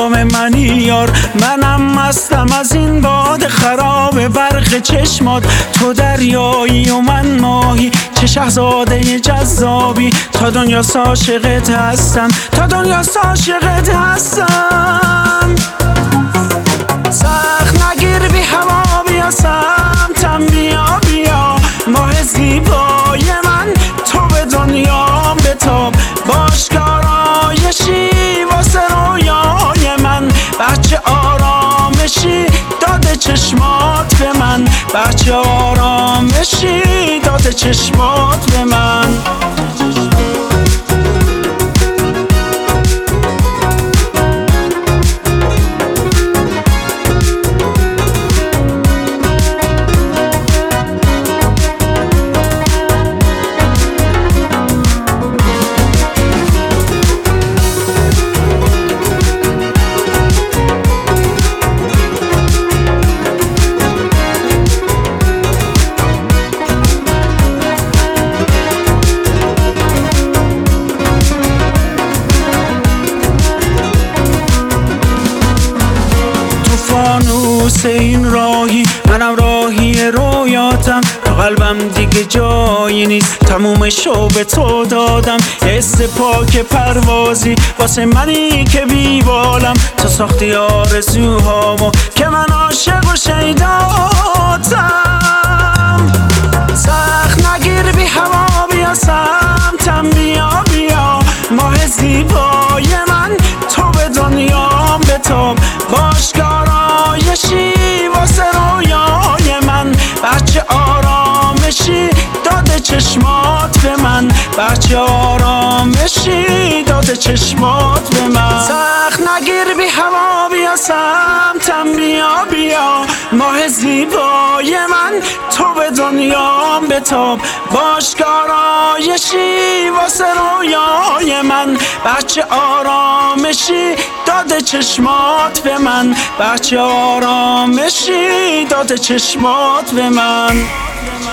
جام منی یار، منم مستم از این باد خراب برق چشمات. تو دریایی و من ماهی، چه شهزاده جذابی. تا دنیا عاشقت هستم، تا دنیا عاشقت هستم. سخت نگیر بی هوا بیا سمتم، بیا بیا ماه زیبای من. تو به دنیا بتاب، باش آرایشی واسه رویای من. بچه آرامشی داده چشمات به من، بچه آرامشی داده چشمات به من. فانوس این راهی، منم راهی رویاتم. تو قلبم دیگه جایی نیست، تمومشو به تو دادم. حس پاک پروازی واسه منی که بیبالم. تو ساختی آرزوهامو که من عاشق و شیداتم. سخت نگیر بی هوا بیا سمتم، بیا بیا ماه زیبای من. تو به دنیا بتاب، باش آرایشی واسه رویای من. بچه آرامشی داده چشمات به من، بچه آرامشی داده چشمات به من. سخت نگیر بی هوا بیا سمتم، بیا بیا ماه زیبای من. تو به دنیا بتاب، باش آرایشی واسه رویای من. بچه آرامشی داده چشمات به من، بچه آرامشی داده چشمات به من.